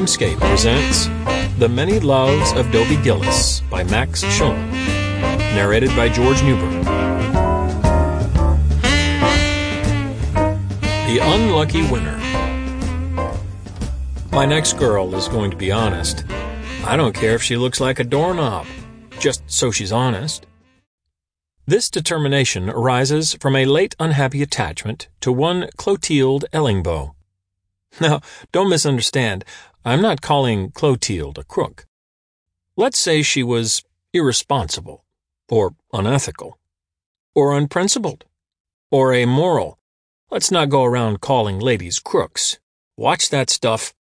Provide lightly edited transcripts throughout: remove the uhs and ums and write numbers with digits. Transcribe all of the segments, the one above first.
Dreamscape presents The Many Loves of Dobie Gillis by Max Schulman, narrated by George Newbern. The Unlucky Winner. My next girl is going to be honest. I don't care if she looks like a doorknob, just so she's honest. This determination arises from a late unhappy attachment to one Clotilde Ellingbeau. Now, don't misunderstand. I'm not calling Clotilde a crook. Let's say she was irresponsible, or unethical, or unprincipled, or amoral. Let's not go around calling ladies crooks. Watch that stuff.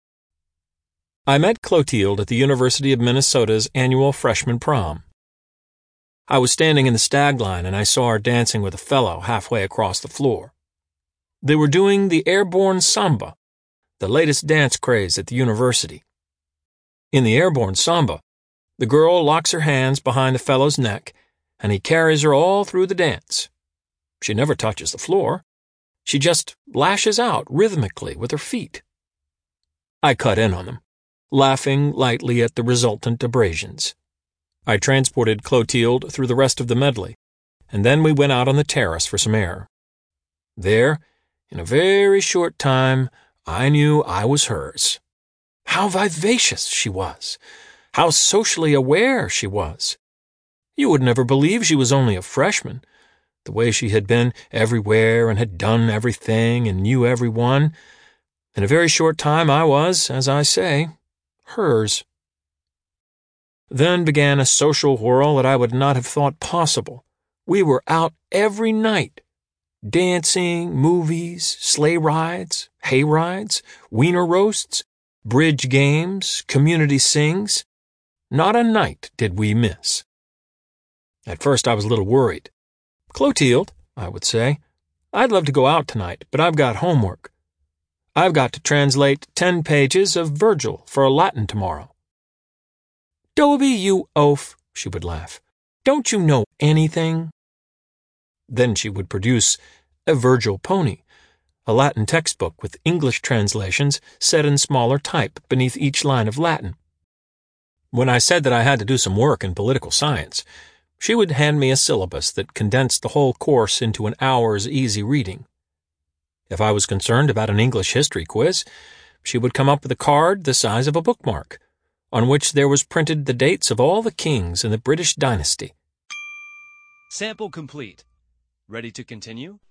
I met Clotilde at the University of Minnesota's annual freshman prom. I was standing in the stag line and I saw her dancing with a fellow halfway across the floor. They were doing the airborne samba, the latest dance craze at the university. In the airborne samba, the girl locks her hands behind the fellow's neck and he carries her all through the dance. She never touches the floor. She just lashes out rhythmically with her feet. I cut in on them, laughing lightly at the resultant abrasions. I transported Clotilde through the rest of the medley, and then we went out on the terrace for some air. There, in a very short time, I knew I was hers. How vivacious she was! How socially aware she was! You would never believe she was only a freshman. The way she had been everywhere and had done everything and knew everyone. In a very short time I was, as I say, hers. Then began a social whirl that I would not have thought possible. We were out every night. Dancing, movies, sleigh rides, hay rides, wiener roasts, bridge games, community sings. Not a night did we miss. At first I was a little worried. "Clotilde," I would say, "I'd love to go out tonight, but I've got homework. I've got to translate 10 pages of Virgil for a Latin tomorrow." "Dobie, you oaf," she would laugh. "Don't you know anything?" Then she would produce a Virgil Pony, a Latin textbook with English translations set in smaller type beneath each line of Latin. When I said that I had to do some work in political science, she would hand me a syllabus that condensed the whole course into an hour's easy reading. If I was concerned about an English history quiz, she would come up with a card the size of a bookmark, on which there was printed the dates of all the kings in the British dynasty. Sample complete. Ready to continue?